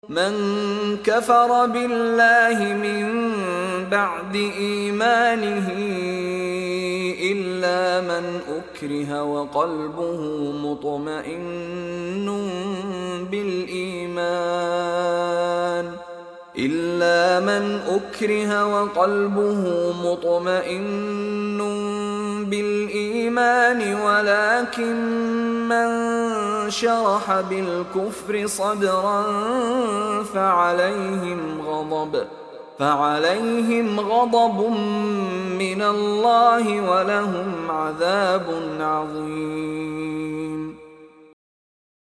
من كفر بالله من بعد إيمانه إلا من أكره وقلبه مطمئن بالإيمان ولكن من شرح بالكفر صدرا فعليهم غضب من الله ولهم عذاب عظيم.